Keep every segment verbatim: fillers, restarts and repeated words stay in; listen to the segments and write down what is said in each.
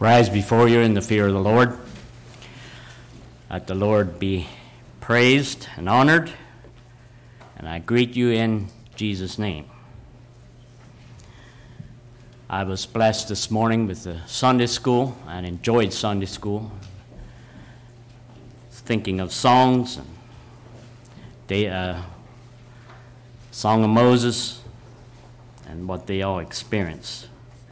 rise before you in the fear of the Lord. Let the Lord be praised and honored, and I greet you in Jesus' name. I was blessed this morning with the Sunday school and enjoyed Sunday school, thinking of songs and they, uh, Song of Moses and what they all experienced.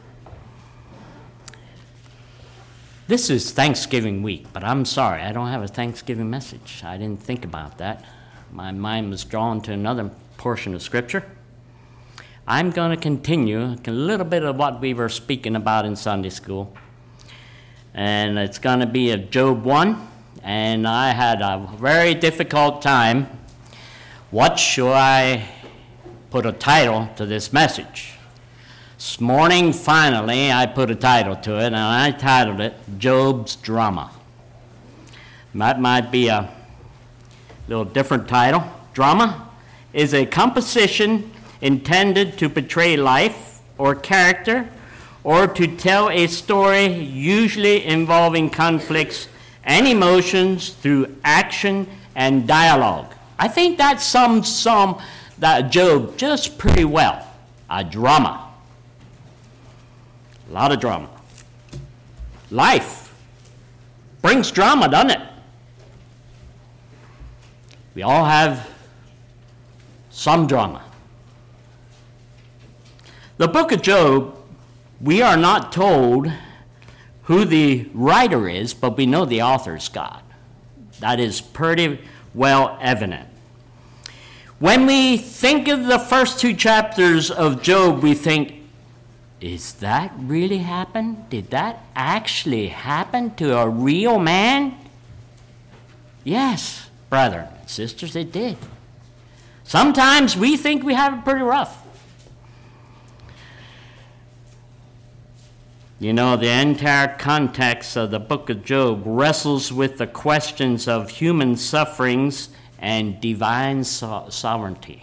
This is Thanksgiving week, but I'm sorry, I don't have a Thanksgiving message. I didn't think about that. My mind was drawn to another portion of Scripture. I'm going to continue a little bit of what we were speaking about in Sunday school. And it's going to be of Job one, and I had a very difficult time. What should I put a title to this message? This morning, finally, I put a title to it, and I titled it Job's Drama. That might be a little different title. Drama is a composition intended to portray life or character or to tell a story usually involving conflicts and emotions through action and dialogue. I think that sums some that Job just pretty well. A drama. A lot of drama. Life brings drama, doesn't it? We all have some drama. The book of Job, we are not told who the writer is, but we know the author is God. That is pretty well evident. When we think of the first two chapters of Job, we think, is that really happen? Did that actually happen to a real man? Yes, brethren and sisters, it did. Sometimes we think we have it pretty rough. You know, the entire context of the book of Job wrestles with the questions of human sufferings and divine so- sovereignty.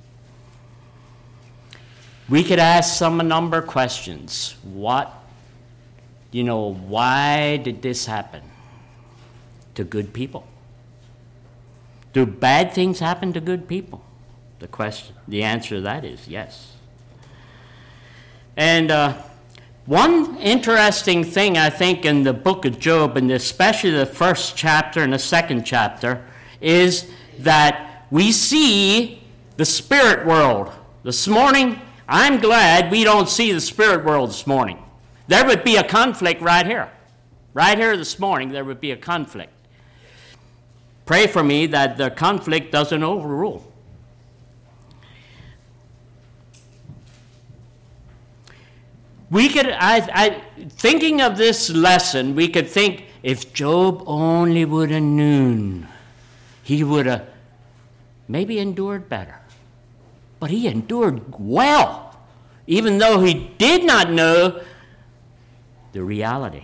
We could ask some a number of questions. What, you know, why did this happen to good people? Do bad things happen to good people? The question, the answer to that is yes. And uh, one interesting thing I think in the book of Job, and especially the first chapter and the second chapter, is that we see the spirit world. This morning, I'm glad we don't see the spirit world this morning. There would be a conflict right here. Right here this morning, there would be a conflict. Pray for me that the conflict doesn't overrule. We could, I, I, thinking of this lesson, we could think if Job only would have known, he would have maybe endured better. But he endured well, even though he did not know the reality.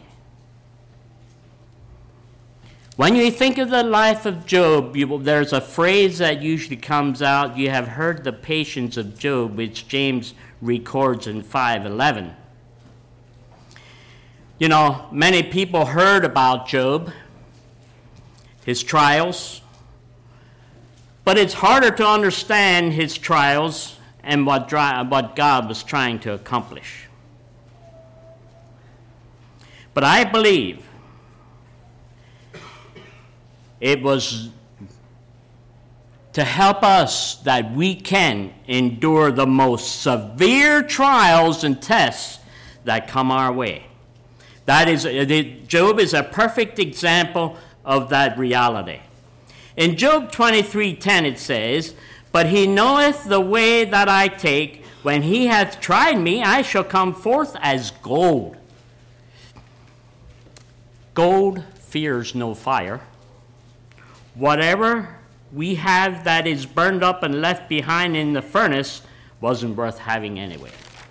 When you think of the life of Job, you, there's a phrase that usually comes out. You have heard the patience of Job, which James records in five eleven. You know, many people heard about Job, his trials, but it's harder to understand his trials and what, what God was trying to accomplish. But I believe it was to help us that we can endure the most severe trials and tests that come our way. That is, Job is a perfect example of that reality. In Job twenty-three ten it says, "But he knoweth the way that I take. When he hath tried me, I shall come forth as gold." Gold fears no fire. Whatever we have that is burned up and left behind in the furnace wasn't worth having anyway.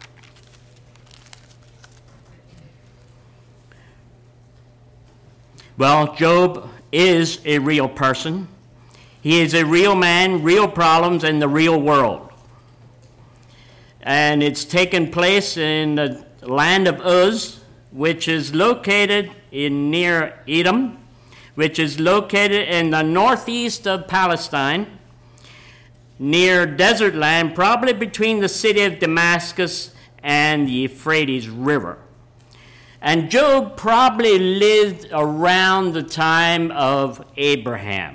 Well, Job is a real person. He is a real man, real problems in the real world. And it's taken place in the land of Uz, which is located in near Edom, which is located in the northeast of Palestine, near desert land, probably between the city of Damascus and the Euphrates River. And Job probably lived around the time of Abraham.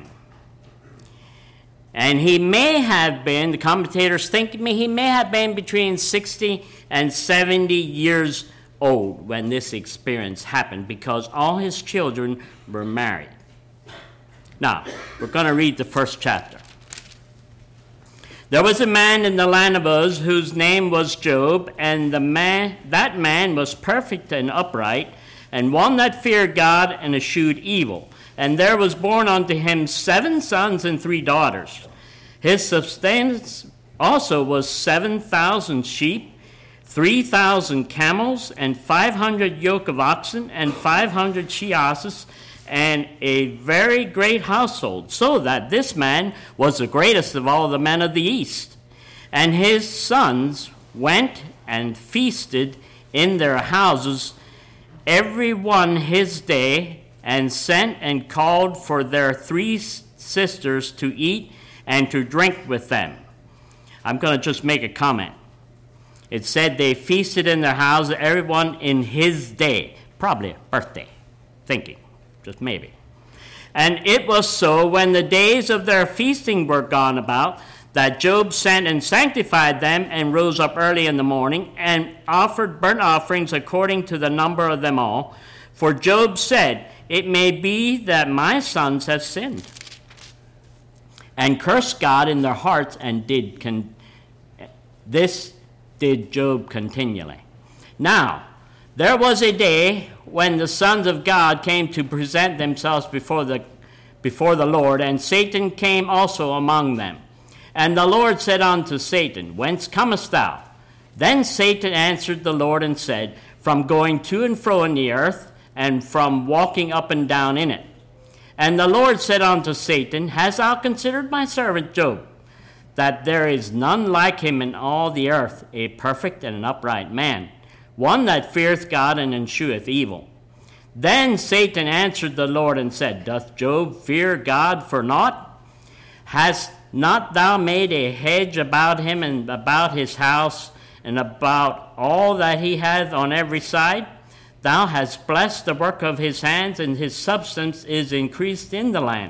And he may have been, the commentators think he may have been between sixty and seventy years old when this experience happened, because all his children were married. Now, we're going to read the first chapter. There was a man in the land of Uz whose name was Job, and the man, that man was perfect and upright, and one that feared God and eschewed evil. And there was born unto him seven sons and three daughters. His substance also was seven thousand sheep, three thousand camels, and five hundred yoke of oxen, and five hundred she-asses, and a very great household, so that this man was the greatest of all the men of the east. And his sons went and feasted in their houses, every one his day, and sent and called for their three sisters to eat and to drink with them. I'm going to just make a comment. It said they feasted in their houses, everyone in his day, probably a birthday, thinking. Just maybe. And it was so, when the days of their feasting were gone about, that Job sent and sanctified them, and rose up early in the morning, and offered burnt offerings according to the number of them all. For Job said, it may be that my sons have sinned, and cursed God in their hearts, and did con- this did Job continually. Now, there was a day when the sons of God came to present themselves before the, before the Lord, and Satan came also among them. And the Lord said unto Satan, whence comest thou? Then Satan answered the Lord and said, from going to and fro in the earth, and from walking up and down in it. And the Lord said unto Satan, hast thou considered my servant Job, that there is none like him in all the earth, a perfect and an upright man, one that feareth God and escheweth evil? Then Satan answered the Lord and said, doth Job fear God for naught? Hast not thou made a hedge about him and about his house and about all that he hath on every side? Thou hast blessed the work of his hands, and his substance is increased in the land.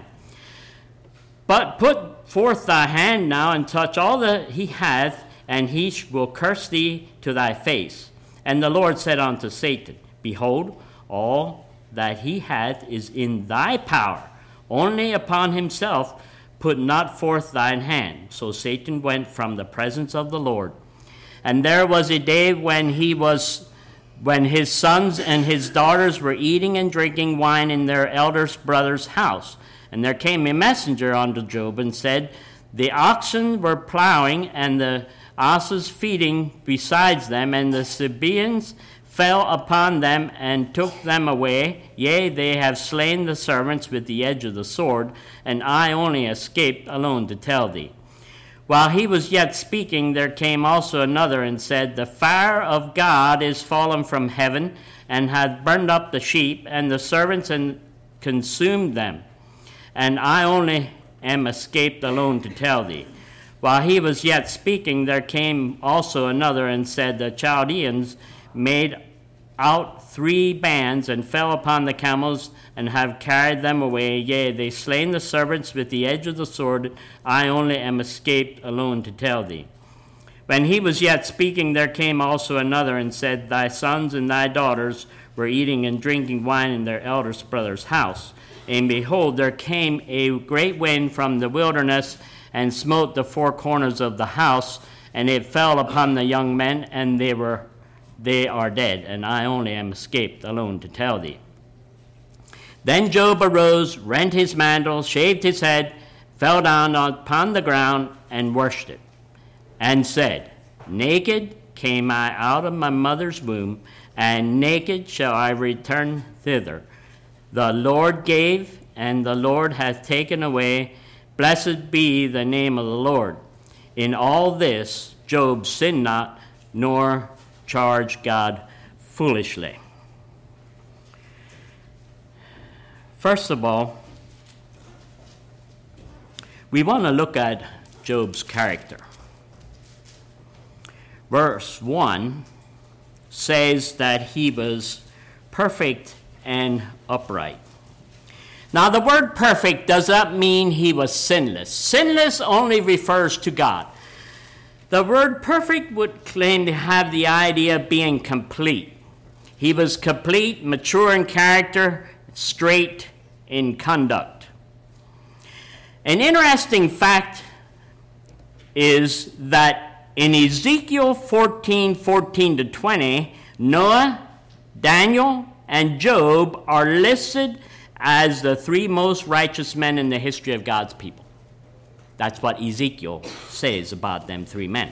But put forth thy hand now, and touch all that he hath, and he will curse thee to thy face. And the Lord said unto Satan, behold, all that he hath is in thy power, only upon himself put not forth thine hand. So Satan went from the presence of the Lord. And there was a day when he was, when his sons and his daughters were eating and drinking wine in their eldest brother's house. And there came a messenger unto Job and said, the oxen were plowing, and the asses feeding besides them, and the Sabaeans fell upon them and took them away. Yea, they have slain the servants with the edge of the sword, and I only escaped alone to tell thee. While he was yet speaking, there came also another and said, the fire of God is fallen from heaven, and hath burned up the sheep and the servants, and consumed them. And I only am escaped alone to tell thee. While he was yet speaking, there came also another and said, the Chaldeans made out three bands, and fell upon the camels, and have carried them away. Yea, they slain the servants with the edge of the sword. I only am escaped alone to tell thee. When he was yet speaking, there came also another and said, thy sons and thy daughters were eating and drinking wine in their eldest brother's house. And behold, there came a great wind from the wilderness, and smote the four corners of the house, and it fell upon the young men, and they were they are dead, and I only am escaped alone to tell thee. Then Job arose, rent his mantle, shaved his head, fell down upon the ground, and worshipped, and said, naked came I out of my mother's womb, and naked shall I return thither. The Lord gave, and the Lord hath taken away. Blessed be the name of the Lord. In all this Job sinned not, nor charged God foolishly. First of all, we want to look at Job's character. Verse one says that he was perfect and upright. Now, the word perfect does not mean he was sinless. Sinless only refers to God. The word perfect would claim to have the idea of being complete. He was complete, mature in character, straight in conduct. An interesting fact is that in Ezekiel fourteen, fourteen to twenty, Noah, Daniel, and Job are listed as the three most righteous men in the history of God's people. That's what Ezekiel says about them three men.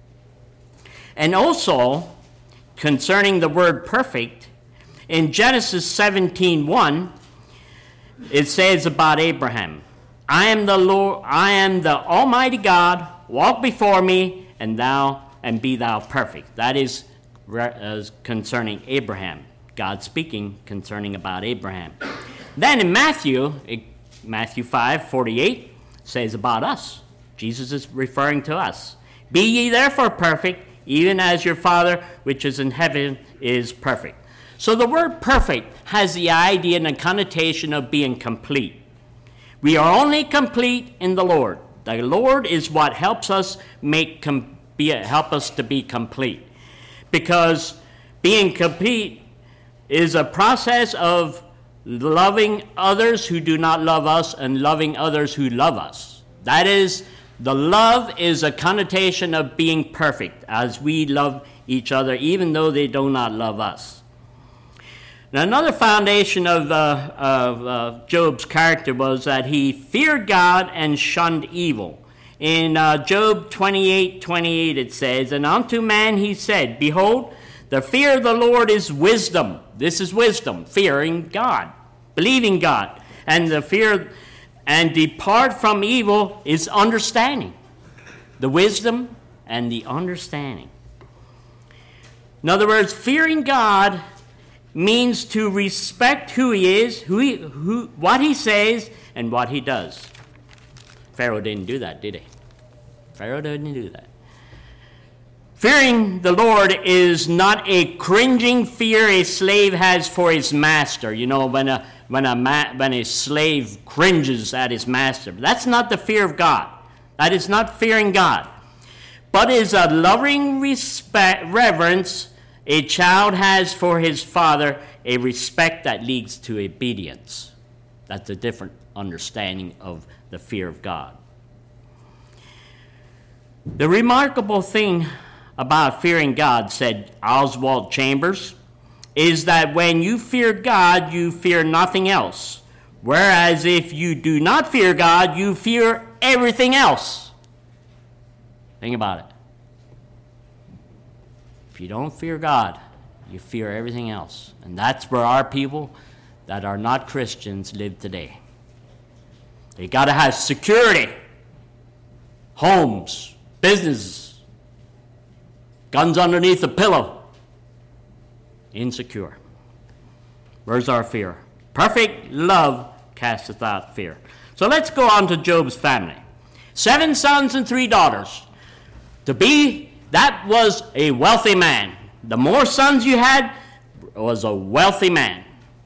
And also, concerning the word perfect, in Genesis seventeen one, it says about Abraham, I am the Lord, I am the Almighty God, walk before me, and thou, and be thou perfect. That is uh, concerning Abraham. God speaking concerning about Abraham. Then in Matthew, Matthew five forty-eight, says about us. Jesus is referring to us. Be ye therefore perfect, even as your Father which is in heaven is perfect. So the word perfect has the idea and the connotation of being complete. We are only complete in the Lord. The Lord is what helps us make com- be, help us to be complete. Because being complete is a process of loving others who do not love us and loving others who love us. That is, the love is a connotation of being perfect as we love each other even though they do not love us. Now, another foundation of, uh, of uh, Job's character was that he feared God and shunned evil. In uh, Job twenty-eight twenty-eight it says, and unto man he said, behold, the fear of the Lord is wisdom. This is wisdom, fearing God, believing God. And the fear and depart from evil is understanding. The wisdom and the understanding. In other words, fearing God means to respect who he is, who he, who, what he says, and what he does. Pharaoh didn't do that, did he? Pharaoh didn't do that. Fearing the Lord is not a cringing fear a slave has for his master. You know, when a when a ma- when a slave cringes at his master. That's not the fear of God. That is not fearing God. But is a loving respect, reverence a child has for his father, a respect that leads to obedience. That's a different understanding of the fear of God. The remarkable thing about fearing God, said Oswald Chambers, is that when you fear God, you fear nothing else. Whereas if you do not fear God, you fear everything else. Think about it. If you don't fear God, you fear everything else. And that's where our people that are not Christians live today. They got to have security, homes, businesses, guns underneath the pillow. Insecure. Where's our fear? Perfect love casteth out fear. So let's go on to Job's family. Seven sons and three daughters. To be, that was a wealthy man. The more sons you had, was a wealthy man.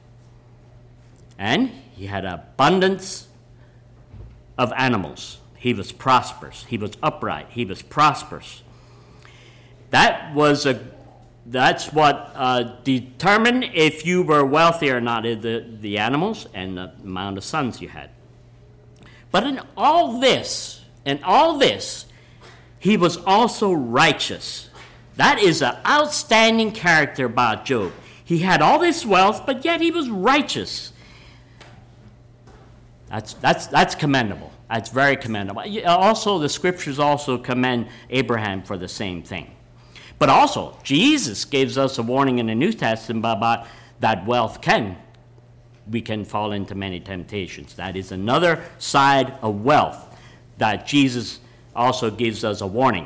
And he had abundance of animals. He was prosperous. He was upright. He was prosperous. That was a That's what uh, determined if you were wealthy or not, the, the animals and the amount of sons you had. But in all this, in all this, he was also righteous. That is an outstanding character about Job. He had all this wealth, but yet he was righteous. That's, that's, that's commendable. That's very commendable. Also, the scriptures also commend Abraham for the same thing. But also, Jesus gives us a warning in the New Testament about that wealth can, we can fall into many temptations. That is another side of wealth that Jesus also gives us a warning.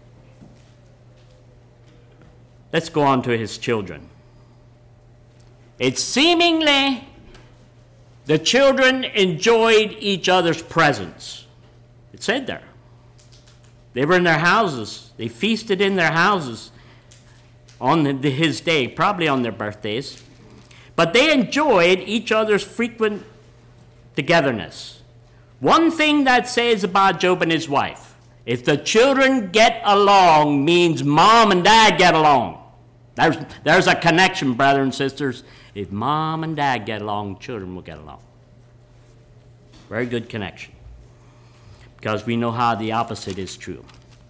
Let's go on to his children. It's seemingly the children enjoyed each other's presence. It said there. They were in their houses. They feasted in their houses on the, his day, probably on their birthdays. But they enjoyed each other's frequent togetherness. One thing that says about Job and his wife, if the children get along, means mom and dad get along. There's, there's a connection, brothers and sisters. If mom and dad get along, children will get along. Very good connection. Because we know how the opposite is true.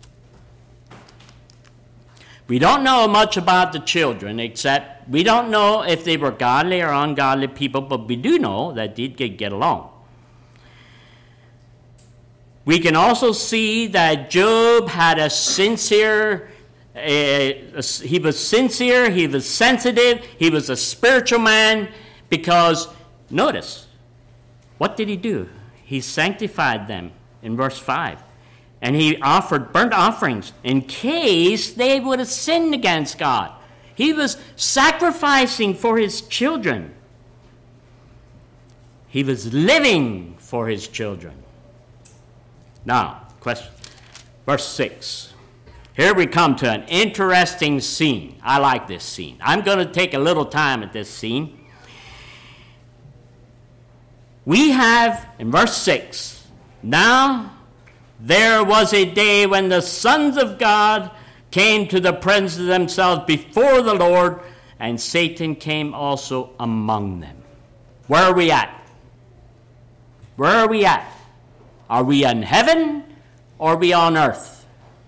We don't know much about the children, except we don't know if they were godly or ungodly people, but we do know that they did get along. We can also see that Job had a sincere, uh, he was sincere, he was sensitive, he was a spiritual man, because, notice, what did he do? He sanctified them in verse five. And he offered burnt offerings in case they would have sinned against God. He was sacrificing for his children. He was living for his children. Now, question, verse six. Here we come to an interesting scene. I like this scene. I'm going to take a little time at this scene. We have, in verse six, now there was a day when the sons of God came to the presence of themselves before the Lord, and Satan came also among them. Where are we at? Where are we at? Are we in heaven or are we on earth?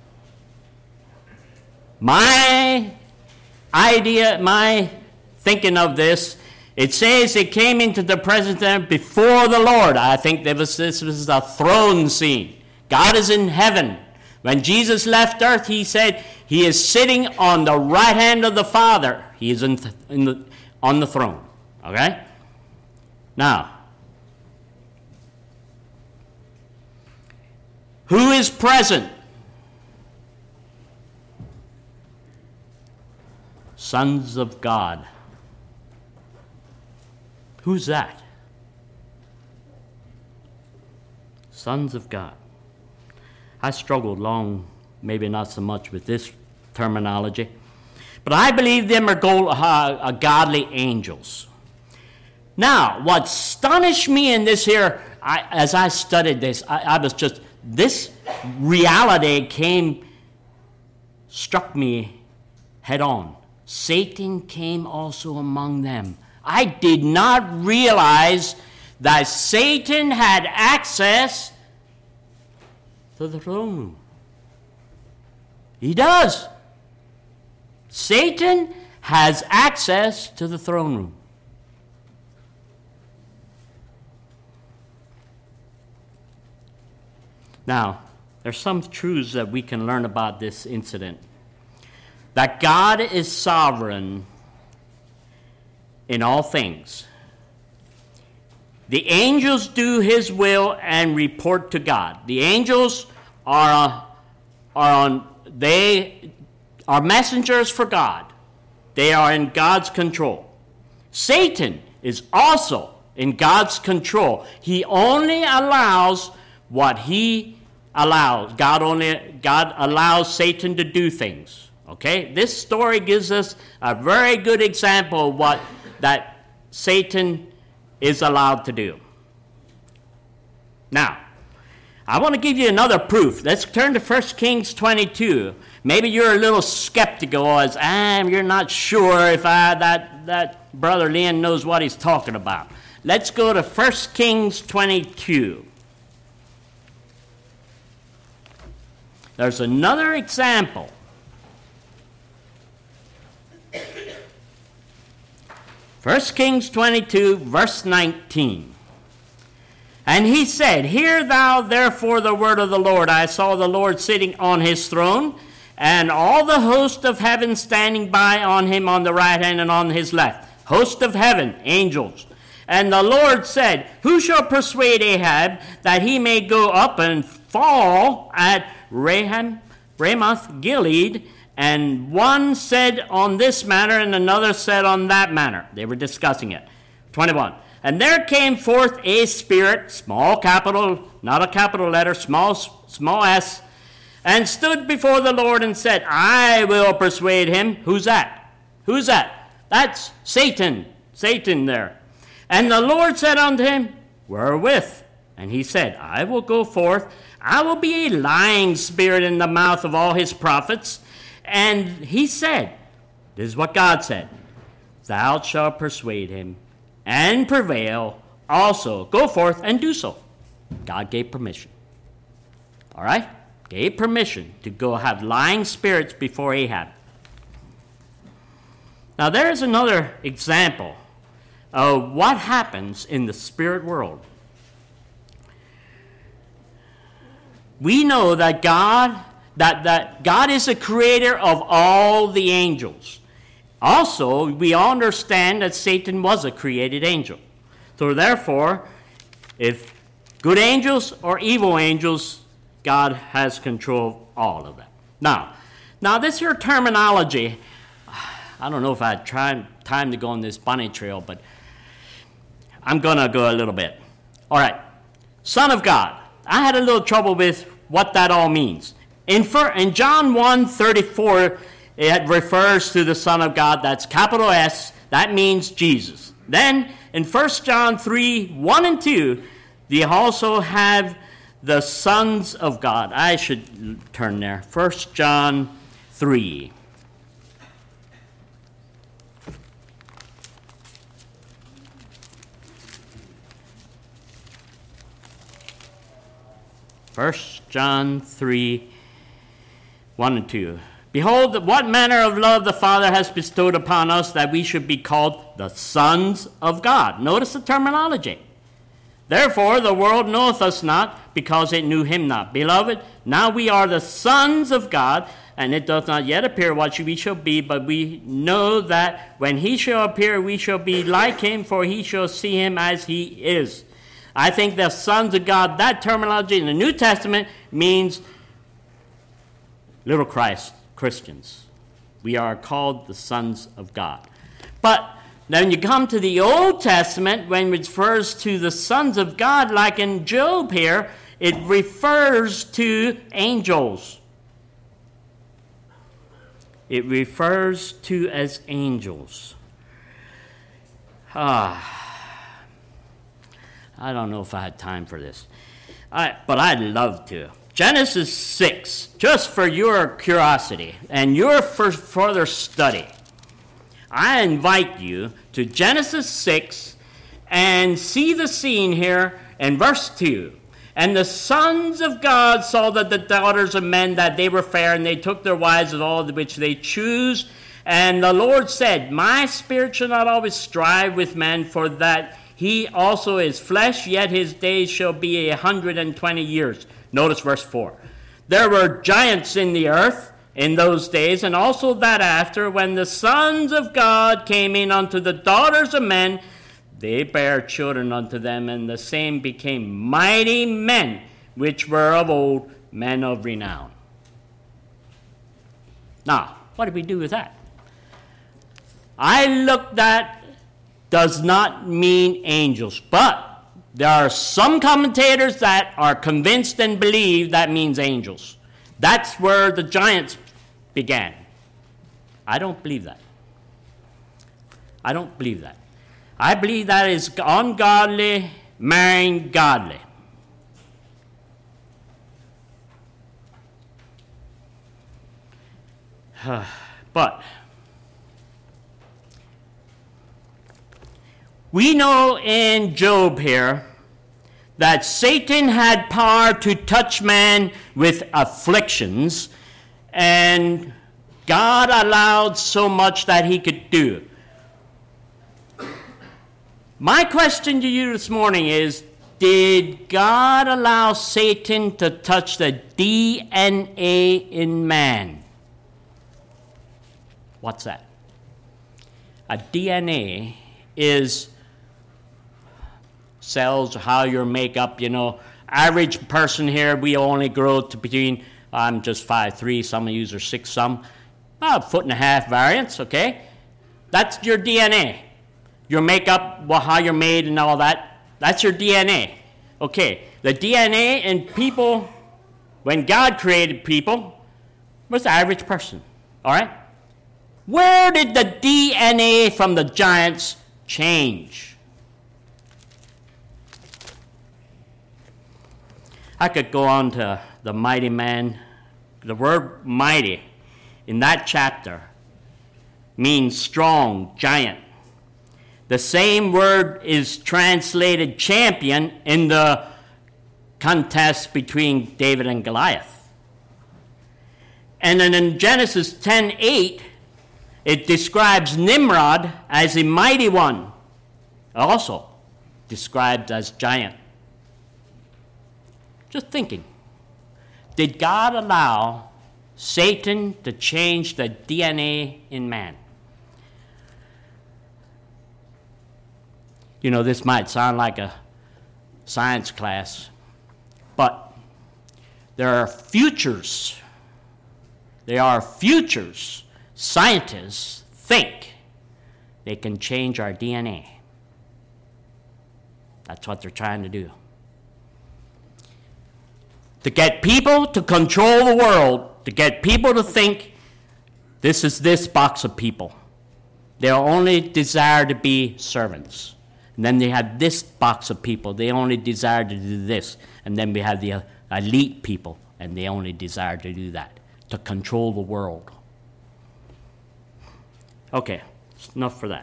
My idea, my thinking of this, it says it came into the presence of them before the Lord. I think there was, this was a throne scene. God is in heaven. When Jesus left earth, he said he is sitting on the right hand of the Father. He is in th- in the, on the throne. Okay? Now, who is present? Sons of God. Who's that? Sons of God. I struggled long, maybe not so much with this terminology, but I believe them are gold, uh, uh, godly angels. Now, what astonished me in this here, I, as I studied this, I, I was just, this reality came, struck me head on. Satan came also among them. I did not realize that Satan had access to the throne room. He does. Satan has access to the throne room. Now, there's some truths that we can learn about this incident. That God is sovereign in all things. The angels do his will and report to God. The angels are, are on, they are messengers for God. They are in God's control. Satan is also in God's control. He only allows what he allows. God only God allows Satan to do things. Okay? This story gives us a very good example of what that Satan is allowed to do. Now, I want to give you another proof. Let's turn to First Kings twenty-two. Maybe you're a little skeptical as, ah, you're not sure if I, that, that Brother Lynn knows what he's talking about. Let's go to First Kings twenty-two. There's another example. First Kings twenty-two, verse nineteen. And he said, Hear thou therefore the word of the Lord. I saw the Lord sitting on his throne, and all the host of heaven standing by on him on the right hand and on his left. Host of heaven, angels. And the Lord said, Who shall persuade Ahab that he may go up and fall at Raham, Ramoth Gilead, And one said on this manner, and another said on that manner. They were discussing it. twenty-one. And there came forth a spirit, small capital, not a capital letter, small, small s, and stood before the Lord and said, I will persuade him. Who's that? Who's that? That's Satan. Satan there. And the Lord said unto him, wherewith? And he said, I will go forth. I will be a lying spirit in the mouth of all his prophets. And he said, this is what God said, thou shalt persuade him and prevail also. Go forth and do so. God gave permission. All right? Gave permission to go have lying spirits before Ahab. Now there's another example of what happens in the spirit world. We know that God, that, that God is the creator of all the angels. Also, we understand that Satan was a created angel. So therefore, if good angels or evil angels, God has control of all of them. Now, now this here terminology, I don't know if I had tried, time to go on this bunny trail, but I'm going to go a little bit. All right, Son of God. I had a little trouble with what that all means. In, in John one thirty-four, it refers to the Son of God. That's capital S. That means Jesus. Then in First John three, one and two, they also have the sons of God. I should turn there. First John three. First John three, one and two. Behold, what manner of love the Father has bestowed upon us, that we should be called the sons of God. Notice the terminology. Therefore the world knoweth us not, because it knew him not. Beloved, now we are the sons of God, and it doth not yet appear what we shall be, but we know that when he shall appear, we shall be like him, for he shall see him as he is. I think the sons of God, that terminology in the New Testament means little Christ, Christians. We are called the sons of God. But then when you come to the Old Testament, when it refers to the sons of God, like in Job here, it refers to angels. It refers to as angels. Ah. I don't know if I had time for this, I, but I'd love to. Genesis six, just for your curiosity and your further study, I invite you to Genesis six and see the scene here in verse two. And the sons of God saw that the daughters of men, that they were fair, and they took their wives of all which they choose. And the Lord said, my spirit shall not always strive with man, for that he also is flesh, yet his days shall be a hundred and twenty years. Notice verse four. There were giants in the earth in those days, and also that after, when the sons of God came in unto the daughters of men, they bare children unto them, and the same became mighty men, which were of old, men of renown. Now, what do we do with that? I looked at does not mean angels, but there are some commentators that are convinced and believe that means angels. That's where the giants began. I don't believe that. I don't believe that. I believe that is ungodly marrying godly. But we know in Job here that Satan had power to touch man with afflictions, and God allowed so much that he could do. My question to you this morning is, did God allow Satan to touch the D N A in man? What's that? A D N A is cells, how your makeup, you know. Average person here, we only grow to between, I'm just five three, some of you are six some. a foot and a half variance, okay? That's your D N A. Your makeup, well, how you're made and all that, that's your D N A. Okay, the D N A in people, when God created people, was the average person, all right? Where did the D N A from the giants change? I could go on to the mighty man. The word mighty in that chapter means strong, giant. The same word is translated champion in the contest between David and Goliath. And then in Genesis ten eight, it describes Nimrod as a mighty one, also described as giant. Just thinking, did God allow Satan to change the D N A in man? You know, this might sound like a science class, but there are futures. There are futures. Scientists think they can change our D N A. That's what they're trying to do. To get people to control the world, to get people to think this is this box of people. They only desire to be servants. And then they have this box of people. They only desire to do this. And then we have the elite people, and they only desire to do that, to control the world. Okay, enough for that.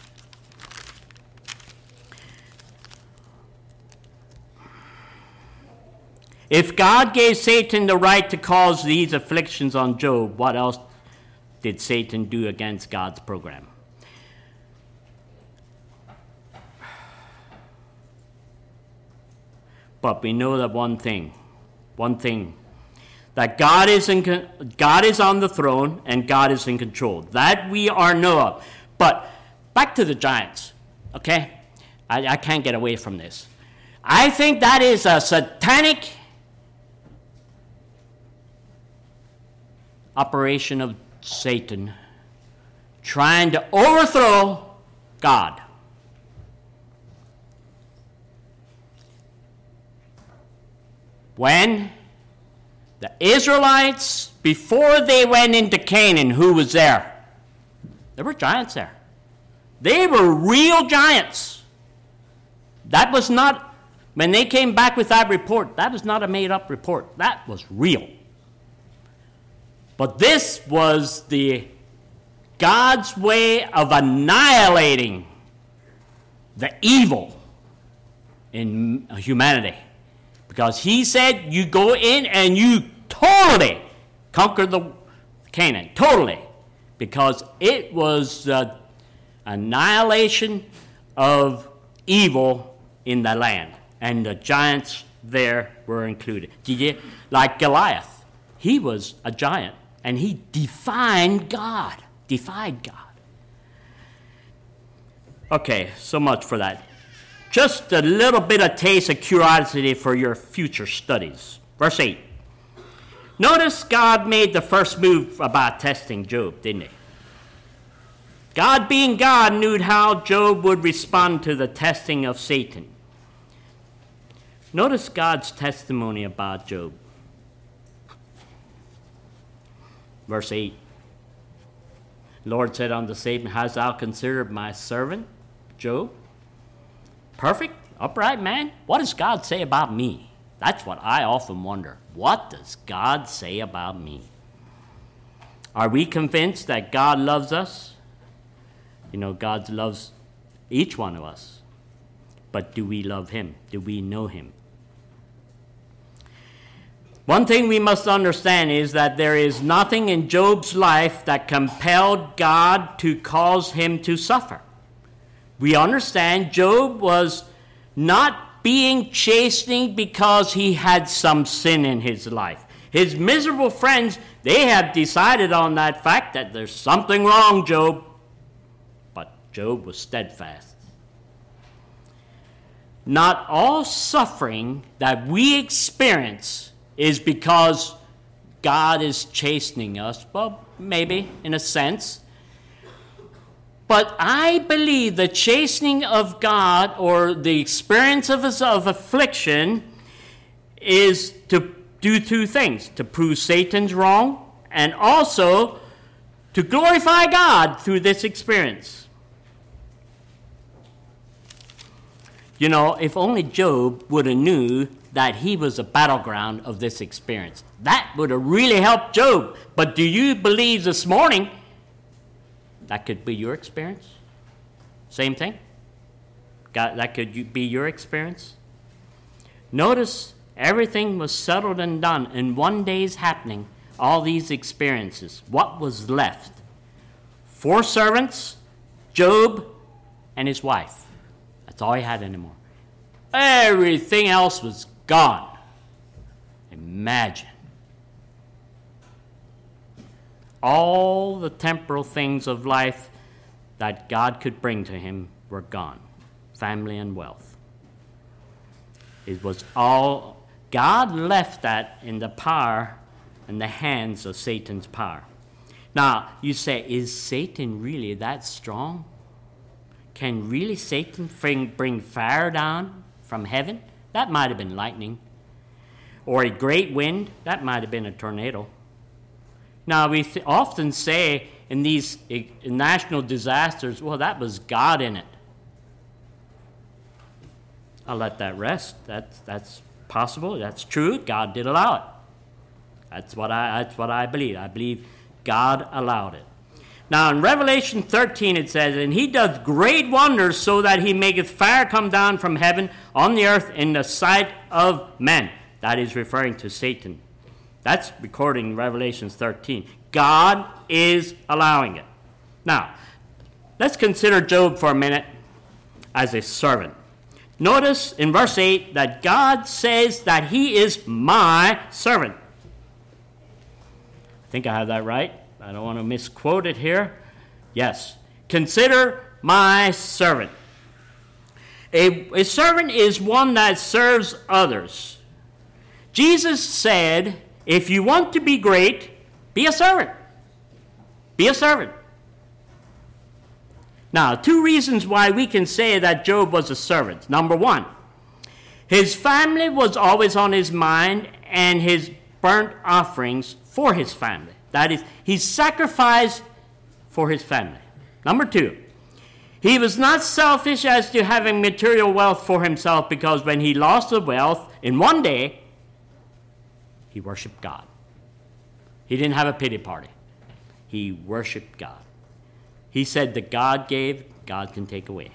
If God gave Satan the right to cause these afflictions on Job, what else did Satan do against God's program? But we know that one thing, one thing, that God is in, God is on the throne and God is in control. That we are know of. But back to the giants, okay? I, I can't get away from this. I think that is a satanic operation of Satan trying to overthrow God. When the Israelites, before they went into Canaan, who was there? There were giants there. They were real giants. That was not, when they came back with that report, that was not a made-up report. That was real. But this was the God's way of annihilating the evil in humanity. Because he said, you go in and you totally conquer the Canaan. Totally. Because it was the annihilation of evil in the land. And the giants there were included. Did you, like Goliath, he was a giant. And he defied God. Defied God. Okay, so much for that. Just a little bit of taste of curiosity for your future studies. Verse eight. Notice God made the first move about testing Job, didn't he? God being God knew how Job would respond to the testing of Satan. Notice God's testimony about Job. Verse eight. Lord said unto Satan, hast thou considered my servant, Job? Perfect, upright man? What does God say about me? That's what I often wonder. What does God say about me? Are we convinced that God loves us? You know, God loves each one of us. But do we love him? Do we know him? One thing we must understand is that there is nothing in Job's life that compelled God to cause him to suffer. We understand Job was not being chastened because he had some sin in his life. His miserable friends, they have decided on that fact that there's something wrong, Job. But Job was steadfast. Not all suffering that we experience is because God is chastening us. Well, maybe, in a sense. But I believe the chastening of God or the experience of, of affliction is to do two things: to prove Satan's wrong and also to glorify God through this experience. You know, if only Job would have knew that he was a battleground of this experience. That would have really helped Job. But do you believe this morning that could be your experience? Same thing? God, that could be your experience? Notice everything was settled and done in one day's happening, all these experiences. What was left? Four servants, Job, and his wife. That's all he had anymore. Everything else was gone. Imagine. All the temporal things of life that God could bring to him were gone. Family and wealth. It was all, God left that in the power, in the hands of Satan's power. Now, you say, is Satan really that strong? Can really Satan bring, bring fire down from heaven? That might have been lightning. Or a great wind? That might have been a tornado. Now, we th- often say in these uh, national disasters, well, that was God in it. I'll let that rest. That's, that's possible. That's true. God did allow it. That's what I, that's what I believe. I believe God allowed it. Now, in Revelation thirteen, it says, and he doth great wonders, so that he maketh fire come down from heaven on the earth in the sight of men. That is referring to Satan. That's recording in Revelation thirteen. God is allowing it. Now, let's consider Job for a minute as a servant. Notice in verse eight that God says that he is my servant. I think I have that right. I don't want to misquote it here. Yes. Consider my servant. A, a servant is one that serves others. Jesus said, if you want to be great, be a servant. Be a servant. Now, two reasons why we can say that Job was a servant. Number one, his family was always on his mind, and his burnt offerings for his family. That is, he sacrificed for his family. Number two, he was not selfish as to having material wealth for himself, because when he lost the wealth in one day, he worshiped God. He didn't have a pity party. He worshiped God. He said that God gave, God can take away.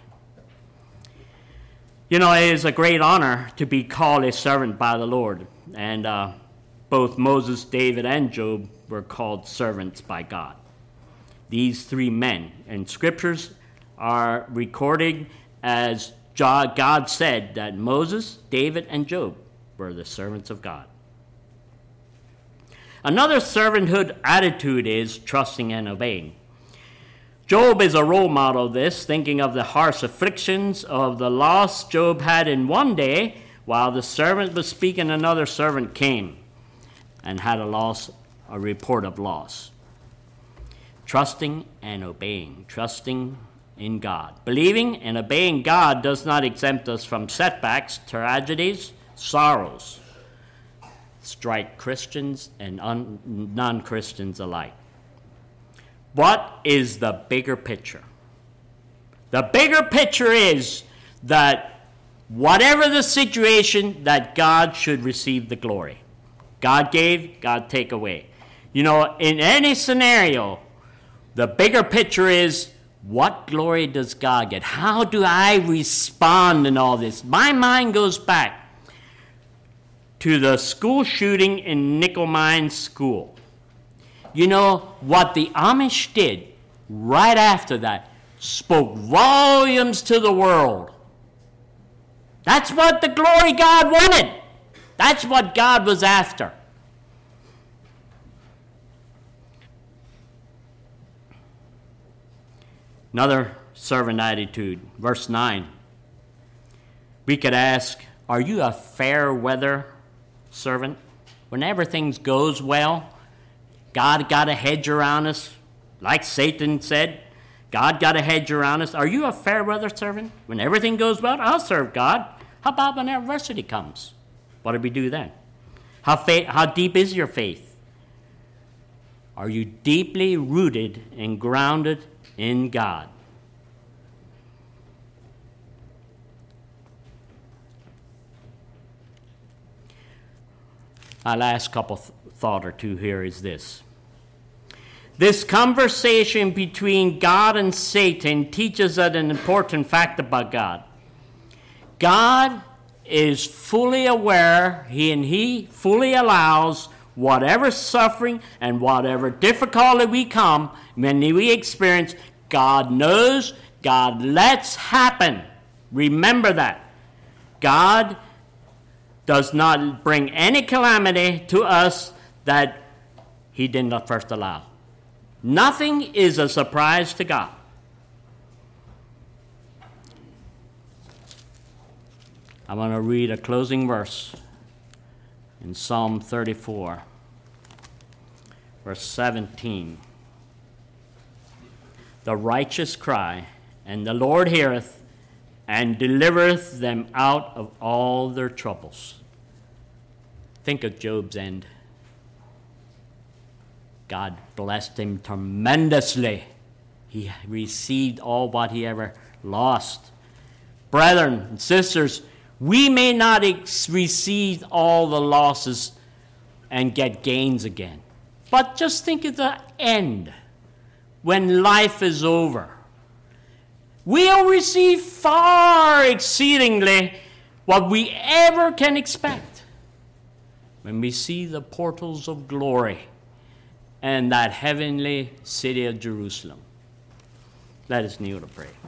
You know, it is a great honor to be called a servant by the Lord. And uh, both Moses, David, and Job were called servants by God. These three men, and scriptures are recording as God said that Moses, David, and Job were the servants of God. Another servanthood attitude is trusting and obeying. Job is a role model of this, thinking of the harsh afflictions of the loss Job had in one day. While the servant was speaking, another servant came and had a loss, a report of loss. Trusting and obeying, trusting in God. Believing and obeying God does not exempt us from setbacks, tragedies, sorrows. Strike Christians and un- non-Christians alike. What is the bigger picture? The bigger picture is that whatever the situation, that God should receive the glory. God gave, God take away. You know, in any scenario, the bigger picture is, what glory does God get? How do I respond in all this? My mind goes back to the school shooting in Nickel Mine School. You know, what the Amish did right after that spoke volumes to the world. That's what the glory God wanted. That's what God was after. Another servant attitude, verse nine. We could ask, are you a fair weather servant? When everything goes well, God got a hedge around us, like Satan said. God got a hedge around us. Are you a fair weather servant? When everything goes well, I'll serve God. How about when adversity comes? What do we do then? How, fa- how deep is your faith? Are you deeply rooted and grounded in God? My last couple th- thought or two here is this. This conversation between God and Satan teaches us an important fact about God. God is fully aware, he and he fully allows whatever suffering and whatever difficulty we come, when we experience, God knows, God lets happen. Remember that. God does not bring any calamity to us that he did not first allow. Nothing is a surprise to God. I want to read a closing verse in Psalm thirty-four, verse seventeen. The righteous cry, and the Lord heareth, and delivereth them out of all their troubles. Think of Job's end. God blessed him tremendously. He received all what he ever lost. Brethren and sisters, we may not ex- receive all the losses and get gains again. But just think of the end, when life is over. We'll receive far exceedingly what we ever can expect when we see the portals of glory and that heavenly city of Jerusalem. Let us kneel to pray.